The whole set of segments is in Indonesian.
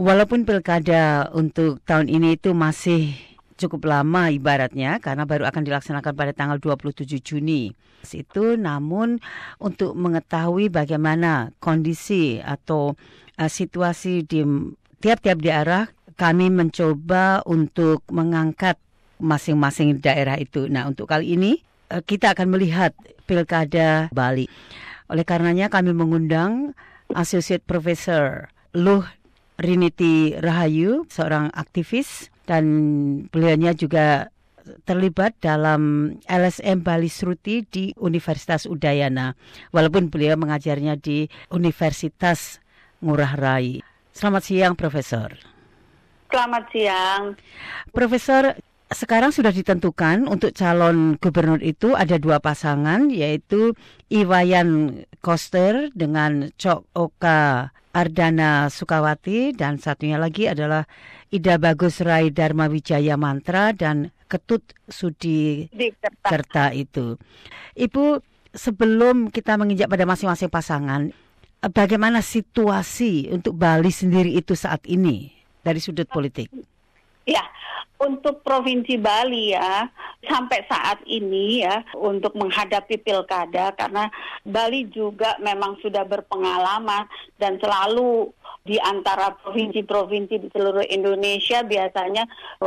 walaupun pilkada untuk tahun ini itu masih cukup lama ibaratnya karena baru akan dilaksanakan pada tanggal 27 Juni. Itu namun untuk mengetahui bagaimana kondisi atau situasi di tiap-tiap daerah, kami mencoba untuk mengangkat masing-masing daerah itu. Nah, untuk kali ini kita akan melihat pilkada Bali. Oleh karenanya kami mengundang Associate Professor Luh Riniti Rahayu, seorang aktivis, dan beliaunya juga terlibat dalam LSM Bali Sruti di Universitas Udayana, walaupun beliau mengajarnya di Universitas Ngurah Rai. Selamat siang, Profesor. Selamat siang. Profesor, sekarang sudah ditentukan untuk calon gubernur itu ada dua pasangan, yaitu Iwayan Koster dengan Cok Oka Ardana Sukawati, dan satunya lagi adalah Ida Bagus Rai Dharma Wijaya Mantra dan Ketut Sudi Kerta itu. Ibu, sebelum kita menginjak pada masing-masing pasangan, bagaimana situasi untuk Bali sendiri itu saat ini dari sudut politik? Ya, untuk Provinsi Bali ya, sampai saat ini ya, untuk menghadapi pilkada, karena Bali juga memang sudah berpengalaman dan selalu di antara provinsi-provinsi di seluruh Indonesia biasanya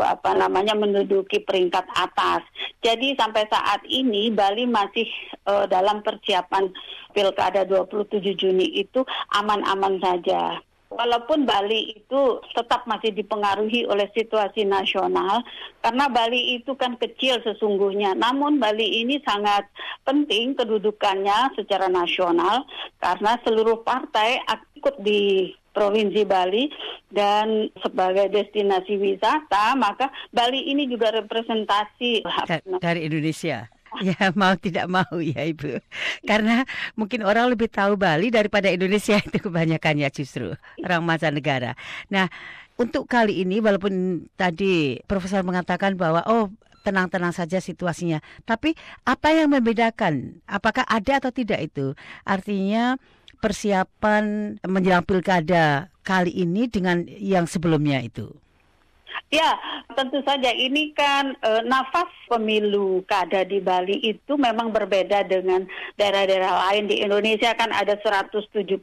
menduduki peringkat atas. Jadi sampai saat ini Bali masih dalam persiapan pilkada 27 Juni itu aman-aman saja. Walaupun Bali itu tetap masih dipengaruhi oleh situasi nasional, karena Bali itu kan kecil sesungguhnya. Namun Bali ini sangat penting kedudukannya secara nasional, karena seluruh partai ikut di Provinsi Bali, dan sebagai destinasi wisata, maka Bali ini juga representasi dari Indonesia. Ya, mau tidak mau ya Ibu. Karena mungkin orang lebih tahu Bali daripada Indonesia itu kebanyakannya justru orang mancanegara. Nah, untuk kali ini walaupun tadi Profesor mengatakan bahwa tenang-tenang saja situasinya, tapi apa yang membedakan? Apakah ada atau tidak itu? Artinya persiapan menjelang pilkada kali ini dengan yang sebelumnya itu. Ya, tentu saja ini kan nafas pemilu kada di Bali itu memang berbeda dengan daerah-daerah lain. Di Indonesia kan ada 171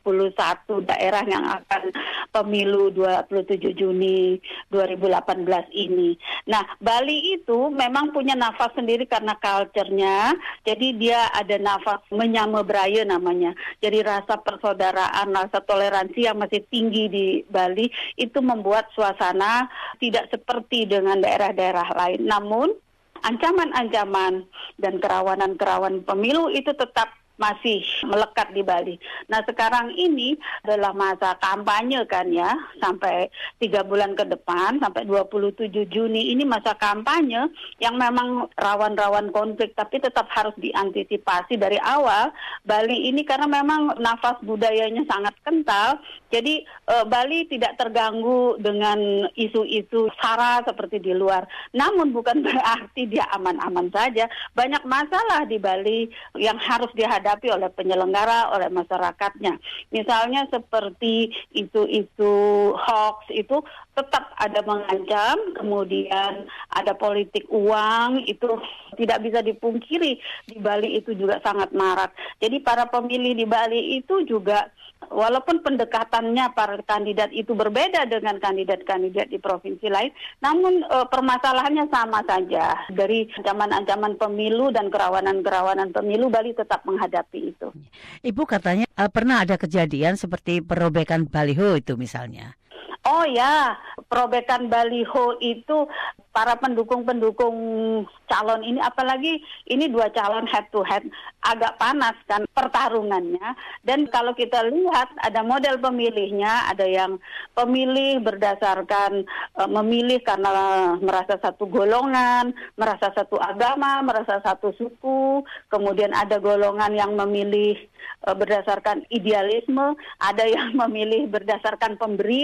daerah yang akan pemilu 27 Juni 2018 ini. Nah, Bali itu memang punya nafas sendiri karena culture-nya. Jadi dia ada nafas menyama beraya namanya. Jadi rasa persaudaraan, rasa toleransi yang masih tinggi di Bali itu membuat suasana tidak seperti dengan daerah-daerah lain. Namun, ancaman-ancaman dan kerawanan-kerawanan pemilu itu tetap masih melekat di Bali. Nah, sekarang ini adalah masa kampanye kan ya, sampai 3 bulan ke depan, sampai 27 Juni ini masa kampanye yang memang rawan-rawan konflik, tapi tetap harus diantisipasi dari awal. Bali ini karena memang nafas budayanya sangat kental, jadi Bali tidak terganggu dengan isu-isu sara seperti di luar. Namun bukan berarti dia aman-aman saja. Banyak masalah di Bali yang harus dihadapi oleh penyelenggara, oleh masyarakatnya. Misalnya seperti isu-isu hoax itu tetap ada mengancam, kemudian ada politik uang, itu tidak bisa dipungkiri. Di Bali itu juga sangat marak. Jadi para pemilih di Bali itu juga, walaupun pendekatannya para kandidat itu berbeda dengan kandidat-kandidat di provinsi lain, namun permasalahannya sama saja. Dari ancaman-ancaman pemilu dan kerawanan-kerawanan pemilu, Bali tetap menghadapi itu. Ibu katanya pernah ada kejadian seperti perobekan baliho itu misalnya. Oh ya, perobekan baliho itu para pendukung-pendukung calon ini, apalagi ini dua calon head to head, agak panas kan pertarungannya. Dan kalau kita lihat ada model pemilihnya, ada yang pemilih berdasarkan memilih karena merasa satu golongan, merasa satu agama, merasa satu suku. Kemudian ada golongan yang memilih berdasarkan idealisme, ada yang memilih berdasarkan pemberian.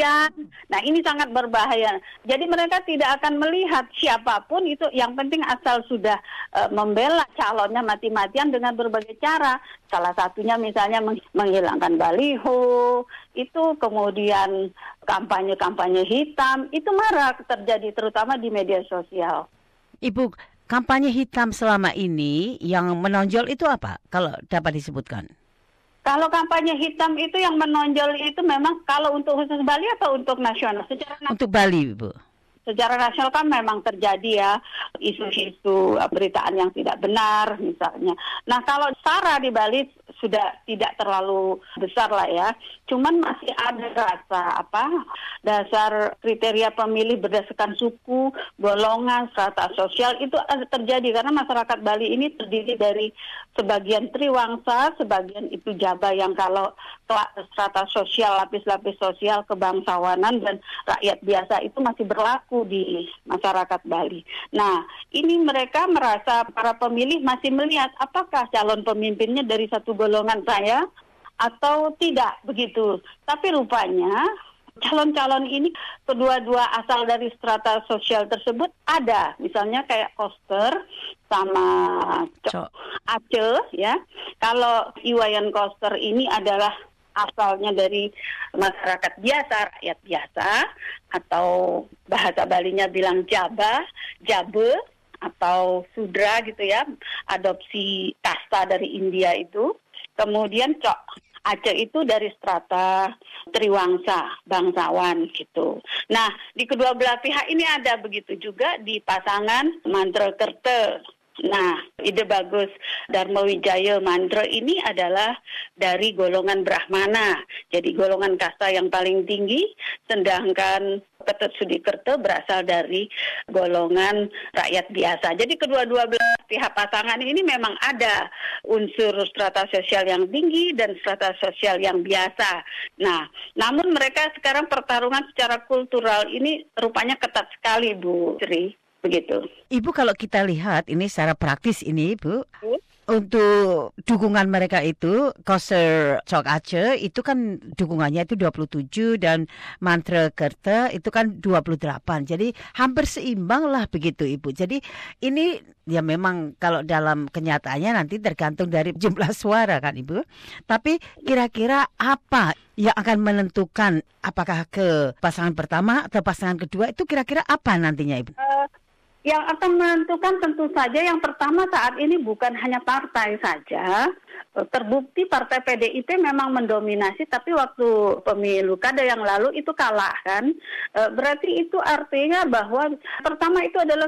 Nah, ini sangat berbahaya. Jadi mereka tidak akan melihat siapapun itu, yang penting asal sudah membela calonnya mati-matian dengan berbagai cara. Salah satunya misalnya menghilangkan baliho, itu kemudian kampanye-kampanye hitam, itu marak terjadi terutama di media sosial. Ibu, kampanye hitam selama ini yang menonjol itu apa? Kalau dapat disebutkan. Kalau kampanye hitam itu yang menonjol itu memang kalau untuk khusus Bali atau untuk nasional? Untuk Bali, Ibu. Secara nasional kan memang terjadi ya isu-isu beritaan yang tidak benar misalnya. Nah, kalau SARA di Bali sudah tidak terlalu besar lah ya. Cuman masih ada dasar kriteria pemilih berdasarkan suku, golongan, strata sosial itu terjadi karena masyarakat Bali ini terdiri dari sebagian Triwangsa, sebagian itu Jaba yang kalau strata sosial, lapis-lapis sosial, kebangsawanan dan rakyat biasa itu masih berlaku di masyarakat Bali. Nah, ini mereka merasa para pemilih masih melihat apakah calon pemimpinnya dari satu golongan saya atau tidak begitu. Tapi rupanya calon-calon ini kedua-dua asal dari strata sosial tersebut ada. Misalnya kayak Koster sama Aceh ya. Kalau Iwayan Koster ini adalah asalnya dari masyarakat biasa, rakyat biasa, atau bahasa Balinya bilang Jaba, Jabe, atau Sudra gitu ya, adopsi kasta dari India itu. Kemudian Aceh itu dari strata Triwangsa, bangsawan gitu. Nah, di kedua belah pihak ini ada begitu juga di pasangan Mandra Kerte. Nah, ide bagus Dharma Wijaya Mandra ini adalah dari golongan Brahmana. Jadi golongan kasta yang paling tinggi, sedangkan Ketut Sudikerto berasal dari golongan rakyat biasa. Jadi kedua-dua pihak pasangan ini memang ada unsur strata sosial yang tinggi dan strata sosial yang biasa. Nah, namun mereka sekarang pertarungan secara kultural ini rupanya ketat sekali, Bu Sri. Begitu. Ibu, kalau kita lihat ini secara praktis ini, Bu, untuk dukungan mereka itu, Koster Chok Aceh itu kan dukungannya itu 27 dan Mantra Kerta itu kan 28. Jadi hampir seimbang lah begitu, Ibu. Jadi ini ya memang kalau dalam kenyataannya nanti tergantung dari jumlah suara kan, Ibu. Tapi kira-kira apa yang akan menentukan apakah ke pasangan pertama atau pasangan kedua, itu kira-kira apa nantinya, Ibu? Yang akan menentukan tentu saja yang pertama saat ini bukan hanya partai saja. Terbukti partai PDIP memang mendominasi, tapi waktu pemilu kada yang lalu itu kalah kan. Berarti itu artinya bahwa pertama itu adalah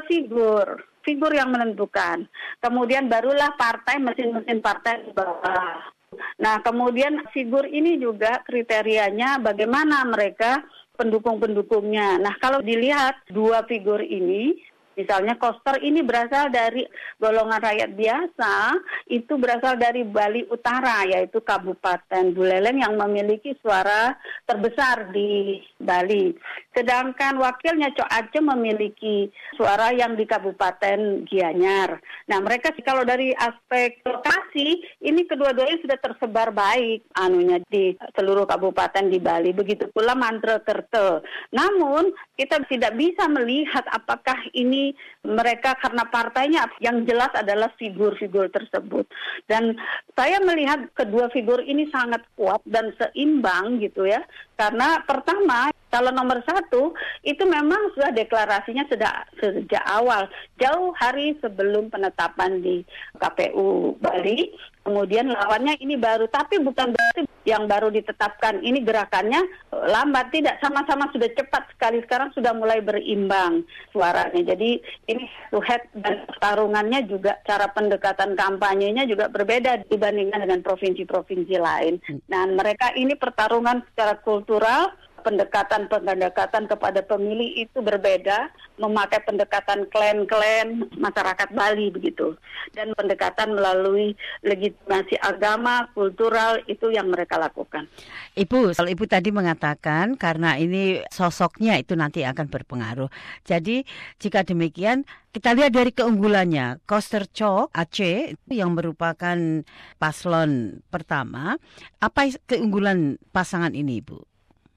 figur yang menentukan. Kemudian barulah partai, mesin-mesin partai di bawah. Nah, kemudian figur ini juga kriterianya bagaimana mereka pendukung-pendukungnya. Nah, kalau dilihat dua figur ini, misalnya Koster ini berasal dari golongan rakyat biasa, itu berasal dari Bali Utara, yaitu Kabupaten Buleleng yang memiliki suara terbesar di Bali. Sedangkan wakilnya Chok Aceh memiliki suara yang di Kabupaten Gianyar. Nah, mereka kalau dari aspek lokasi, ini kedua-duanya sudah tersebar baik di seluruh kabupaten di Bali. Begitu pula Mantra Kerte. Namun, kita tidak bisa melihat apakah ini mereka karena partainya, yang jelas adalah figur-figur tersebut. Dan saya melihat kedua figur ini sangat kuat dan seimbang gitu ya. Karena pertama, calon nomor 1 itu memang sudah deklarasinya sejak awal, jauh hari sebelum penetapan di KPU Bali. Kemudian lawannya ini baru, tapi bukan berarti yang baru ditetapkan ini gerakannya lambat, tidak, sama-sama sudah cepat sekali, sekarang sudah mulai berimbang suaranya. Jadi ini head dan pertarungannya juga, cara pendekatan kampanyenya juga berbeda dibandingkan dengan provinsi-provinsi lain. Nah, mereka ini pertarungan secara kultural, pendekatan kepada pemilih itu berbeda, memakai pendekatan klan-klan masyarakat Bali begitu. Dan pendekatan melalui legitimasi agama, kultural, itu yang mereka lakukan. Ibu, kalau Ibu tadi mengatakan karena ini sosoknya itu nanti akan berpengaruh. Jadi jika demikian, kita lihat dari keunggulannya. Koster Chok Aceh yang merupakan paslon pertama, apa keunggulan pasangan ini, Ibu?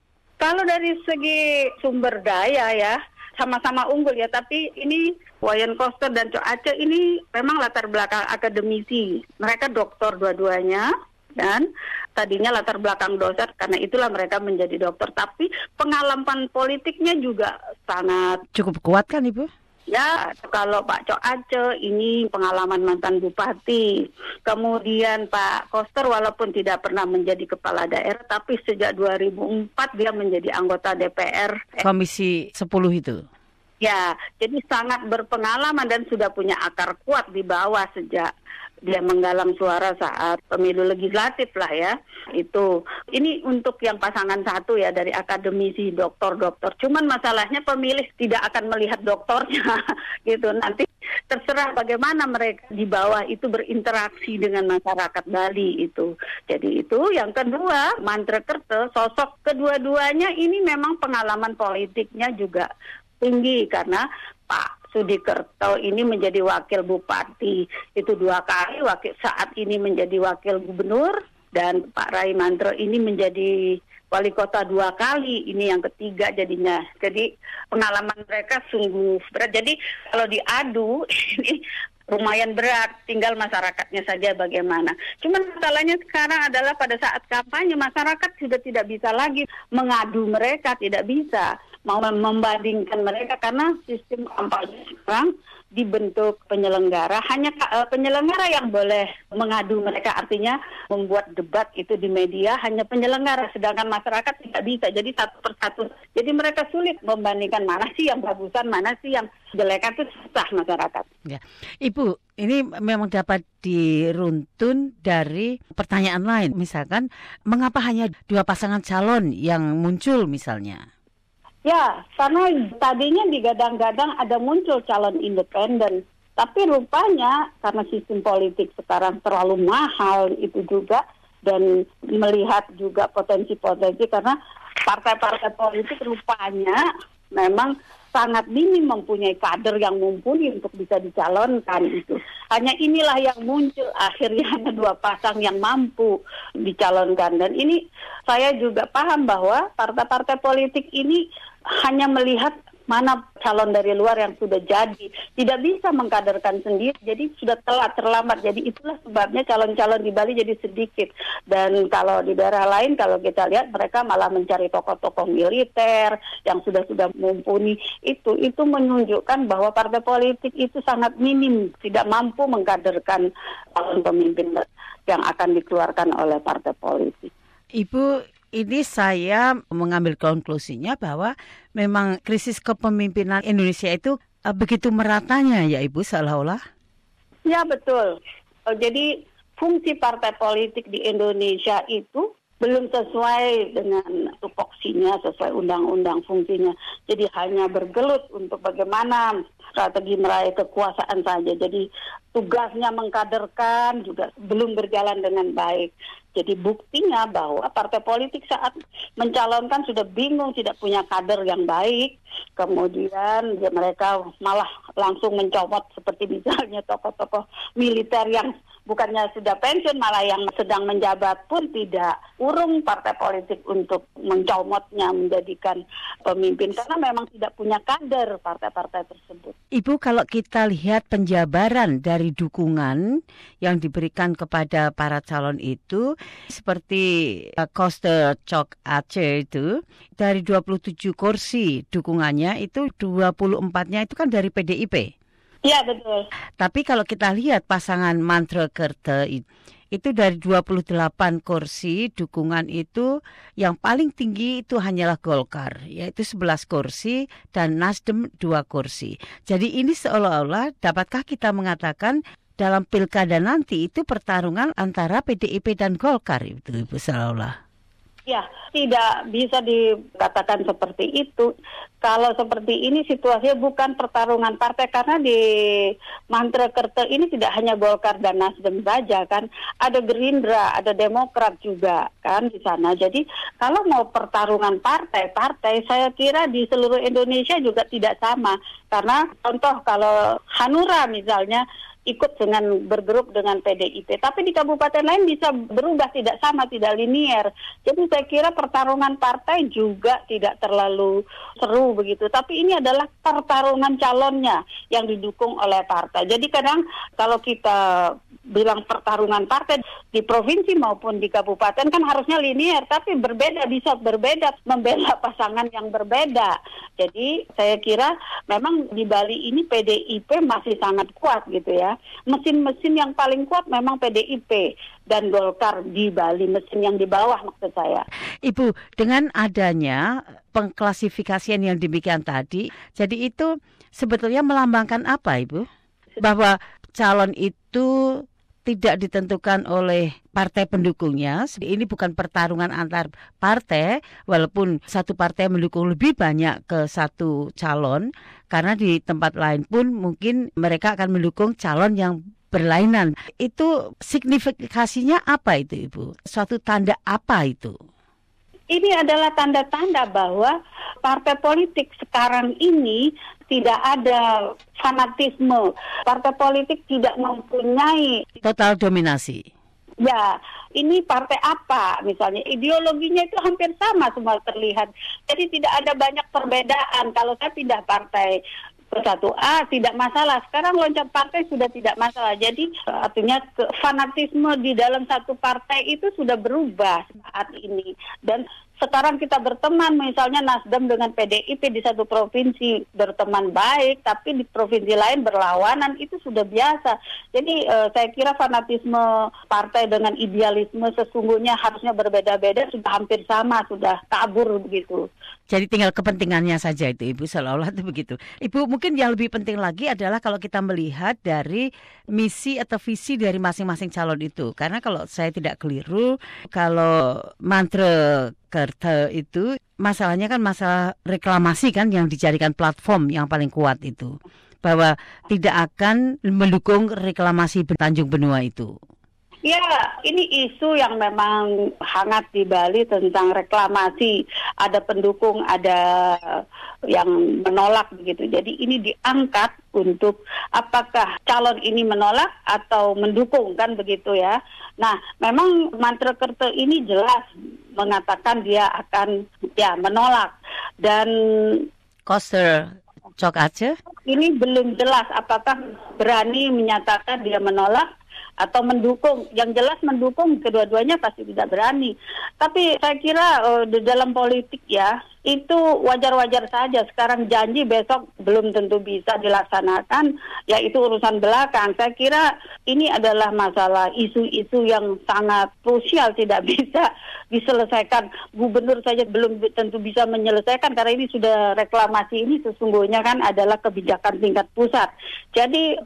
Kalau dari segi sumber daya ya, sama-sama unggul ya, tapi ini Wayan Koster dan Cok Aceh ini memang latar belakang akademisi. Mereka doktor dua-duanya dan tadinya latar belakang dosen, karena itulah mereka menjadi dokter. Tapi pengalaman politiknya juga sangat cukup kuat kan Ibu? Ya, kalau Pak Cok Aceh ini pengalaman mantan bupati. Kemudian Pak Koster walaupun tidak pernah menjadi kepala daerah, tapi sejak 2004 dia menjadi anggota DPR. Komisi 10 itu? Ya, jadi sangat berpengalaman dan sudah punya akar kuat di bawah sejak dia menggalang suara saat pemilu legislatif lah ya. Itu. Ini untuk yang pasangan satu ya, dari akademisi doktor-doktor. Cuman masalahnya pemilih tidak akan melihat doktornya gitu. Nanti terserah bagaimana mereka di bawah itu berinteraksi dengan masyarakat Bali itu. Jadi itu yang kedua, Mantrekerta, sosok kedua-duanya ini memang pengalaman politiknya juga tinggi karena Pak Sudikerto ini menjadi wakil bupati itu 2 kali, saat ini menjadi wakil gubernur, dan Pak Rai Mantro ini menjadi wali kota 2 kali, ini yang ketiga jadinya. Jadi pengalaman mereka sungguh berat. Jadi kalau diadu ini lumayan berat, tinggal masyarakatnya saja bagaimana. Cuman masalahnya sekarang adalah pada saat kampanye masyarakat sudah tidak bisa lagi mengadu mereka, tidak bisa mau membandingkan mereka karena sistem kampanye sekarang dibentuk penyelenggara, hanya penyelenggara yang boleh mengadu mereka, artinya membuat debat itu di media hanya penyelenggara, sedangkan masyarakat tidak bisa, jadi satu persatu. Jadi mereka sulit membandingkan mana sih yang bagusan, mana sih yang jelekan, itu susah masyarakat. Ya. Ibu, ini memang dapat diruntun dari pertanyaan lain, misalkan mengapa hanya 2 pasangan calon yang muncul misalnya? Ya, karena tadinya digadang-gadang ada muncul calon independen. Tapi rupanya karena sistem politik sekarang terlalu mahal itu juga, dan melihat juga potensi-potensi karena partai-partai politik rupanya memang sangat minim mempunyai kader yang mumpuni untuk bisa dicalonkan itu. Hanya inilah yang muncul akhirnya hanya 2 pasang yang mampu dicalonkan. Dan ini saya juga paham bahwa partai-partai politik ini hanya melihat mana calon dari luar yang sudah jadi, tidak bisa mengkaderkan sendiri, jadi sudah terlambat. Jadi itulah sebabnya calon-calon di Bali jadi sedikit. Dan kalau di daerah lain, kalau kita lihat mereka malah mencari tokoh-tokoh militer yang sudah mumpuni. Itu menunjukkan bahwa partai politik itu sangat minim, tidak mampu mengkaderkan calon pemimpin yang akan dikeluarkan oleh partai politik. Ibu, ini saya mengambil konklusinya bahwa memang krisis kepemimpinan Indonesia itu begitu meratanya ya Ibu, seolah-olah. Ya, betul. Jadi fungsi partai politik di Indonesia itu belum sesuai dengan tupoksinya, sesuai undang-undang fungsinya. Jadi hanya bergelut untuk bagaimana strategi meraih kekuasaan saja. Jadi tugasnya mengkaderkan juga belum berjalan dengan baik. Jadi buktinya bahwa partai politik saat mencalonkan sudah bingung, tidak punya kader yang baik. Kemudian mereka malah langsung mencomot seperti misalnya tokoh-tokoh militer yang bukannya sudah pensiun, malah yang sedang menjabat pun tidak urung partai politik untuk mencomotnya, menjadikan pemimpin. Karena memang tidak punya kader partai-partai tersebut. Ibu, kalau kita lihat penjabaran dari dukungan yang diberikan kepada para calon itu, seperti Koster Cok Aceh itu, dari 27 kursi dukungannya itu 24-nya itu kan dari PDIP. Iya, betul. Tapi kalau kita lihat pasangan Mantrekerta itu dari 28 kursi dukungan itu yang paling tinggi itu hanyalah Golkar, yaitu 11 kursi, dan Nasdem 2 kursi. Jadi ini seolah-olah dapatkah kita mengatakan dalam pilkada nanti itu pertarungan antara PDIP dan Golkar itu Ibu, seolah-olah? Ya, tidak bisa dikatakan seperti itu. Kalau seperti ini situasinya bukan pertarungan partai, karena di Mantrekerta ini tidak hanya Golkar dan Nasdem saja kan, ada Gerindra, ada Demokrat juga kan di sana. Jadi kalau mau pertarungan partai, saya kira di seluruh Indonesia juga tidak sama. Karena contoh kalau Hanura misalnya, ikut dengan bergrup dengan PDIP. Tapi di kabupaten lain bisa berubah, tidak sama, tidak linier. Jadi saya kira pertarungan partai juga tidak terlalu seru begitu. Tapi ini adalah pertarungan calonnya yang didukung oleh partai. Jadi kadang kalau kita bilang pertarungan partai di provinsi maupun di kabupaten kan harusnya linier, tapi berbeda, bisa berbeda, membela pasangan yang berbeda. Jadi saya kira memang di Bali ini PDIP masih sangat kuat gitu ya. Mesin-mesin yang paling kuat memang PDIP dan Golkar di Bali, mesin yang di bawah maksud saya. Ibu, dengan adanya pengklasifikasian yang demikian tadi, jadi itu sebetulnya melambangkan apa, Ibu? Bahwa calon itu tidak ditentukan oleh partai pendukungnya. Ini bukan pertarungan antar partai, walaupun satu partai mendukung lebih banyak ke satu calon, karena di tempat lain pun mungkin mereka akan mendukung calon yang berlainan. Itu signifikasinya apa itu, Ibu? Suatu tanda apa itu? Ini adalah tanda-tanda bahwa partai politik sekarang ini tidak ada fanatisme. Partai politik tidak mempunyai total dominasi. Ya, ini partai apa misalnya, ideologinya itu hampir sama semua terlihat. Jadi tidak ada banyak perbedaan. Kalau saya pindah partai ke 1A tidak masalah. Sekarang loncat partai sudah tidak masalah. Jadi artinya fanatisme di dalam satu partai itu sudah berubah saat ini. Dan sekarang kita berteman, misalnya Nasdem dengan PDIP di satu provinsi berteman baik, tapi di provinsi lain berlawanan, itu sudah biasa. Jadi saya kira fanatisme partai dengan idealisme sesungguhnya harusnya berbeda-beda, sudah hampir sama, sudah kabur begitu. Jadi tinggal kepentingannya saja itu, Ibu, seolah-olah itu begitu. Ibu, mungkin yang lebih penting lagi adalah kalau kita melihat dari misi atau visi dari masing-masing calon itu. Karena kalau saya tidak keliru, kalau mantra Kerta itu masalahnya kan masalah reklamasi kan yang dijadikan platform yang paling kuat itu. Bahwa tidak akan mendukung reklamasi Tanjung Benua itu. Ya, ini isu yang memang hangat di Bali tentang reklamasi. Ada pendukung, ada yang menolak begitu. Jadi ini diangkat untuk apakah calon ini menolak atau mendukung kan begitu ya. Nah, memang mantra Kerta ini jelas mengatakan dia akan menolak. Dan Koster Cok Aceh ini belum jelas apakah berani menyatakan dia menolak atau mendukung. Yang jelas mendukung, kedua-duanya pasti tidak berani. Tapi saya kira di dalam politik ya, itu wajar-wajar saja. Sekarang janji, besok belum tentu bisa dilaksanakan, ya itu urusan belakang. Saya kira ini adalah masalah isu-isu yang sangat krusial, tidak bisa diselesaikan. Gubernur saja belum tentu bisa menyelesaikan, karena ini sudah reklamasi ini sesungguhnya kan adalah kebijakan tingkat pusat. Jadi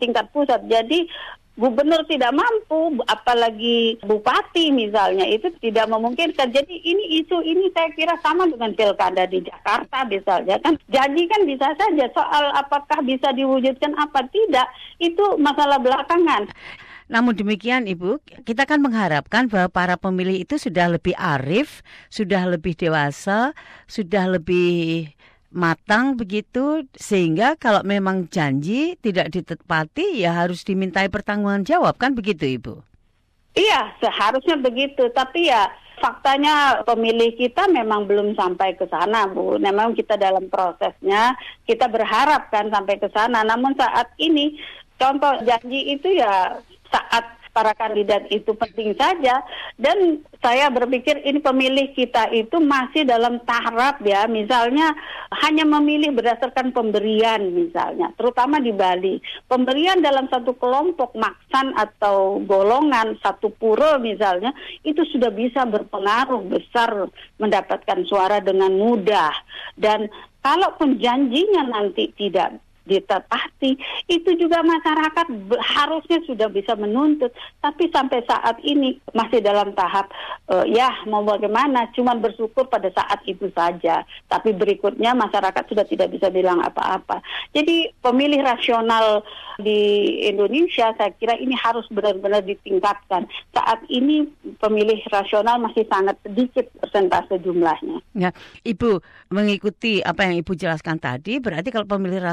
gubernur tidak mampu, apalagi bupati misalnya, itu tidak memungkinkan. Jadi ini isu ini saya kira sama dengan pilkada di Jakarta misalnya kan. Janji kan bisa saja, soal apakah bisa diwujudkan apa tidak, itu masalah belakangan. Namun demikian, Ibu, kita kan mengharapkan bahwa para pemilih itu sudah lebih arif, sudah lebih dewasa, sudah lebih matang begitu, sehingga kalau memang janji tidak ditepati ya harus dimintai pertanggunganjawab kan begitu, Ibu? Iya, seharusnya begitu, tapi ya faktanya pemilih kita memang belum sampai ke sana, Bu. Memang kita dalam prosesnya, kita berharap kan sampai ke sana. Namun saat ini contoh janji itu ya saat para kandidat itu penting saja, dan saya berpikir ini pemilih kita itu masih dalam tahap ya, misalnya hanya memilih berdasarkan pemberian misalnya, terutama di Bali. Pemberian dalam satu kelompok maksan atau golongan, satu pura misalnya, itu sudah bisa berpengaruh besar mendapatkan suara dengan mudah. Dan kalau janjinya nanti tidak ditepati, itu juga masyarakat harusnya sudah bisa menuntut. Tapi sampai saat ini masih dalam tahap mau bagaimana, cuman bersyukur pada saat itu saja. Tapi berikutnya masyarakat sudah tidak bisa bilang apa-apa. Jadi pemilih rasional di Indonesia saya kira ini harus benar-benar ditingkatkan. Saat ini pemilih rasional masih sangat sedikit persentase jumlahnya. Ya, Ibu, mengikuti apa yang Ibu jelaskan tadi, berarti kalau pemilih rasional itu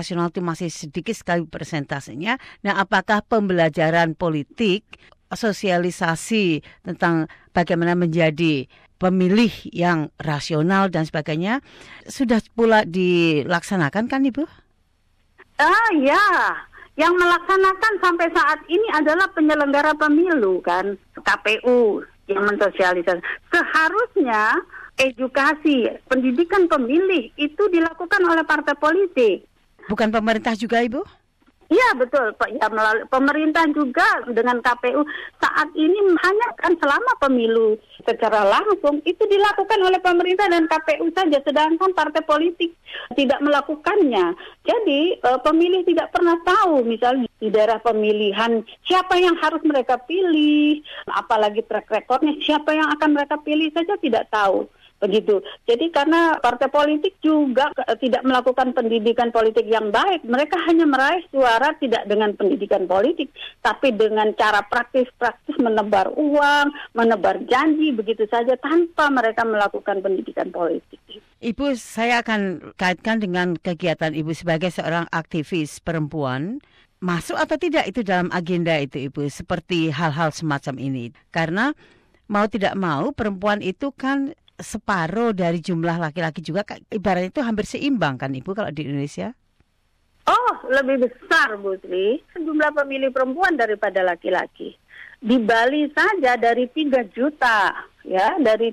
masih sedikit sekali persentasenya. Nah, apakah pembelajaran politik, sosialisasi tentang bagaimana menjadi pemilih yang rasional dan sebagainya sudah pula dilaksanakan kan Ibu? Ya, yang melaksanakan sampai saat ini adalah penyelenggara pemilu kan, KPU yang mensosialisasi. Seharusnya edukasi pendidikan pemilih itu dilakukan oleh partai politik. Bukan pemerintah juga Ibu? Iya betul, ya, melalui pemerintah juga dengan KPU saat ini hanya kan selama pemilu secara langsung itu dilakukan oleh pemerintah dan KPU saja, sedangkan partai politik tidak melakukannya. Jadi pemilih tidak pernah tahu misalnya di daerah pemilihan siapa yang harus mereka pilih, apalagi track recordnya siapa yang akan mereka pilih saja tidak tahu. Begitu. Jadi karena partai politik juga tidak melakukan pendidikan politik yang baik, mereka hanya meraih suara tidak dengan pendidikan politik, tapi dengan cara praktis-praktis menebar uang, menebar janji begitu saja tanpa mereka melakukan pendidikan politik. Ibu, saya akan kaitkan dengan kegiatan Ibu sebagai seorang aktivis perempuan. Masuk atau tidak itu dalam agenda itu Ibu, seperti hal-hal semacam ini? Karena mau tidak mau perempuan itu kan separuh dari jumlah laki-laki juga, ibaratnya itu hampir seimbang kan Ibu kalau di Indonesia? Oh, lebih besar Bu Sri, jumlah pemilih perempuan daripada laki-laki. Di Bali saja dari 3 juta, ya, dari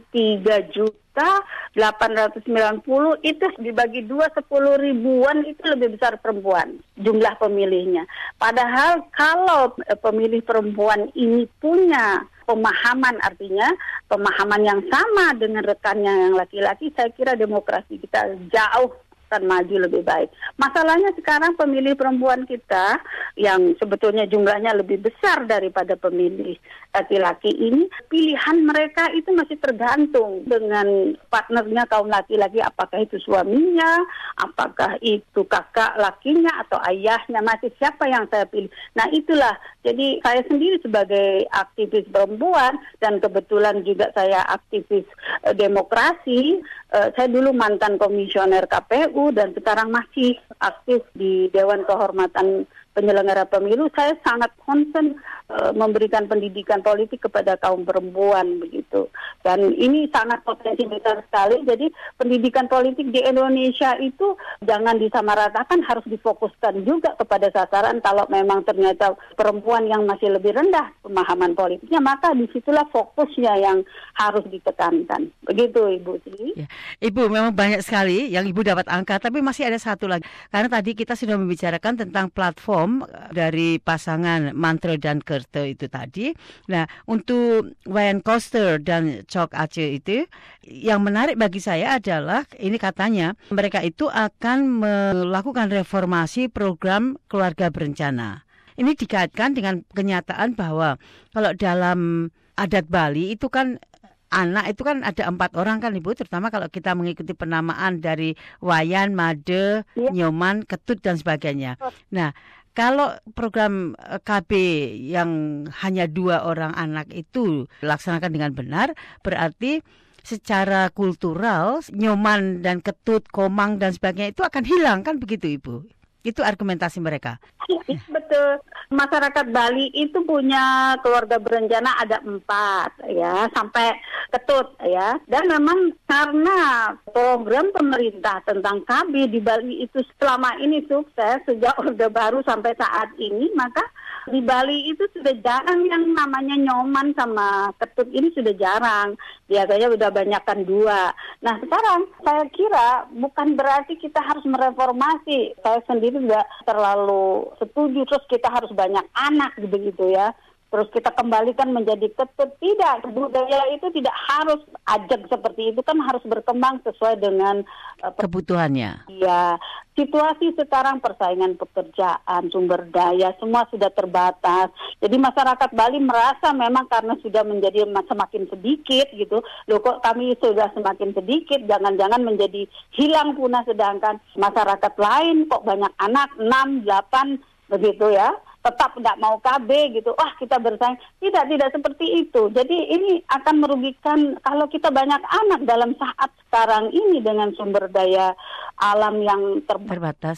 3.890 itu dibagi 10 ribuan itu lebih besar perempuan jumlah pemilihnya. Padahal kalau pemilih perempuan ini punya pemahaman, artinya pemahaman yang sama dengan rekannya yang laki-laki, saya kira demokrasi kita jauh akan maju lebih baik. Masalahnya sekarang pemilih perempuan kita yang sebetulnya jumlahnya lebih besar daripada pemilih laki-laki ini, pilihan mereka itu masih tergantung dengan partnernya kaum laki-laki, apakah itu suaminya, apakah itu kakak lakinya atau ayahnya, masih siapa yang saya pilih. Nah itulah, jadi saya sendiri sebagai aktivis perempuan dan kebetulan juga saya aktivis demokrasi, saya dulu mantan komisioner KPU dan sekarang masih aktif di Dewan Kehormatan Penyelenggara Pemilu. Saya sangat concern memberikan pendidikan politik kepada kaum perempuan begitu. Dan ini sangat potensi besar sekali. Jadi pendidikan politik di Indonesia itu jangan disamaratakan, harus difokuskan juga kepada sasaran. Kalau memang ternyata perempuan yang masih lebih rendah pemahaman politiknya, maka disitulah fokusnya yang harus ditekankan. Begitu Ibu Sri. Ya. Ibu, memang banyak sekali yang Ibu dapat angka, tapi masih ada satu lagi. Karena tadi kita sudah membicarakan tentang platform dari pasangan Mantre dan Kerto itu tadi. Nah, untuk Wayan Koster dan Chok Aceh itu, yang menarik bagi saya adalah ini katanya mereka itu akan melakukan reformasi program keluarga berencana. Ini dikaitkan dengan kenyataan bahwa kalau dalam adat Bali itu kan anak itu kan ada 4 orang kan Ibu, terutama kalau kita mengikuti penamaan dari Wayan, Made, Nyoman, Ketut dan sebagainya. Nah, kalau program KB yang hanya 2 orang anak itu dilaksanakan dengan benar, berarti secara kultural Nyoman dan Ketut, Komang dan sebagainya itu akan hilang kan begitu Ibu? Itu argumentasi mereka. Betul. Masyarakat Bali itu punya keluarga berencana ada 4 ya, sampai Ketut ya. Dan memang karena program pemerintah tentang KB di Bali itu selama ini sukses sejak Orde Baru sampai saat ini, maka di Bali itu sudah jarang yang namanya Nyoman sama Ketut ini sudah jarang. Biasanya udah banyakkan 2. Nah sekarang saya kira bukan berarti kita harus mereformasi. Saya sendiri juga terlalu setuju terus kita harus banyak anak begitu ya. Terus kita kembalikan menjadi Ketut. Tidak, budaya itu tidak harus ajak seperti itu, kan harus berkembang sesuai dengan kebutuhannya. Iya, situasi sekarang persaingan pekerjaan, sumber daya, semua sudah terbatas. Jadi masyarakat Bali merasa memang karena sudah menjadi semakin sedikit gitu, loh kok kami sudah semakin sedikit, jangan-jangan menjadi hilang punah sedangkan masyarakat lain kok banyak anak, 6, 8, begitu ya. tetap tidak mau KB gitu, wah kita bersaing. Tidak seperti itu. Jadi ini akan merugikan kalau kita banyak anak dalam saat sekarang ini dengan sumber daya alam yang terbatas,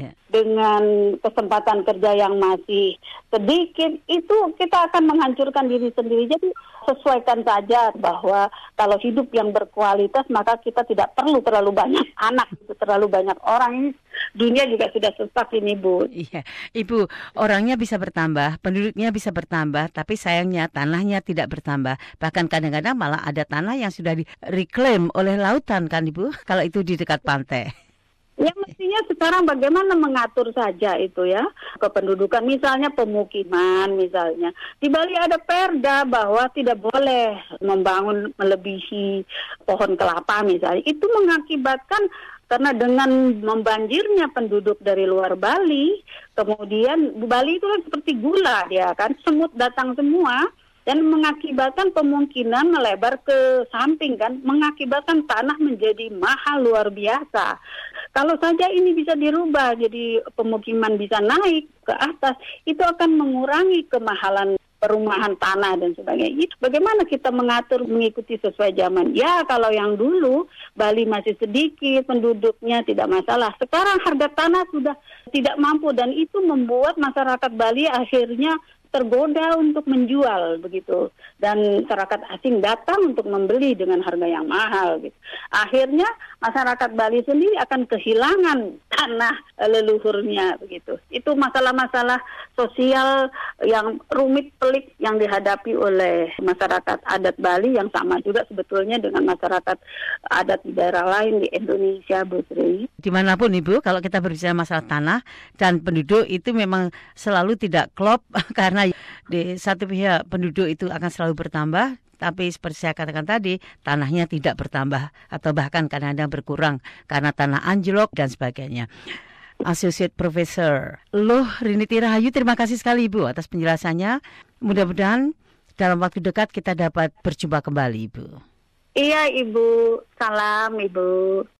dengan kesempatan kerja yang masih sedikit, itu kita akan menghancurkan diri sendiri. Jadi sesuaikan saja bahwa kalau hidup yang berkualitas maka kita tidak perlu terlalu banyak anak, terlalu banyak orang. Ini dunia juga sudah sesak ini, Bu. Iya, Ibu, orangnya bisa bertambah, penduduknya bisa bertambah, tapi sayangnya tanahnya tidak bertambah. Bahkan kadang-kadang malah ada tanah yang sudah direklaim oleh lautan kan, Ibu, kalau itu di dekat pantai. Ya mestinya sekarang bagaimana mengatur saja itu ya kependudukan, misalnya pemukiman misalnya. Di Bali ada perda bahwa tidak boleh membangun melebihi pohon kelapa misalnya. Itu mengakibatkan karena dengan membanjirnya penduduk dari luar Bali, kemudian Bali itu kan seperti gula ya kan, semut datang semua. Dan mengakibatkan pemungkinan melebar ke samping kan, mengakibatkan tanah menjadi mahal luar biasa. Kalau saja ini bisa dirubah, jadi pemukiman bisa naik ke atas, itu akan mengurangi kemahalan perumahan tanah dan sebagainya. Bagaimana kita mengatur mengikuti sesuai zaman? Ya kalau yang dulu Bali masih sedikit penduduknya tidak masalah. Sekarang harga tanah sudah tidak mampu dan itu membuat masyarakat Bali akhirnya tergoda untuk menjual begitu, dan masyarakat asing datang untuk membeli dengan harga yang mahal gitu. Akhirnya masyarakat Bali sendiri akan kehilangan tanah leluhurnya begitu. Itu masalah-masalah sosial yang rumit pelik yang dihadapi oleh masyarakat adat Bali yang sama juga sebetulnya dengan masyarakat adat di daerah lain di Indonesia, Bu Sri. Dimanapun Ibu, kalau kita berbicara masalah tanah dan penduduk itu memang selalu tidak klop karena di satu pihak penduduk itu akan selalu bertambah, tapi seperti saya katakan tadi, tanahnya tidak bertambah atau bahkan kadang-kadang berkurang karena tanah anjlok dan sebagainya. Associate Professor Luh Rinity Rahayu, terima kasih sekali Ibu atas penjelasannya. Mudah-mudahan dalam waktu dekat kita dapat berjumpa kembali Ibu. Iya Ibu, salam Ibu.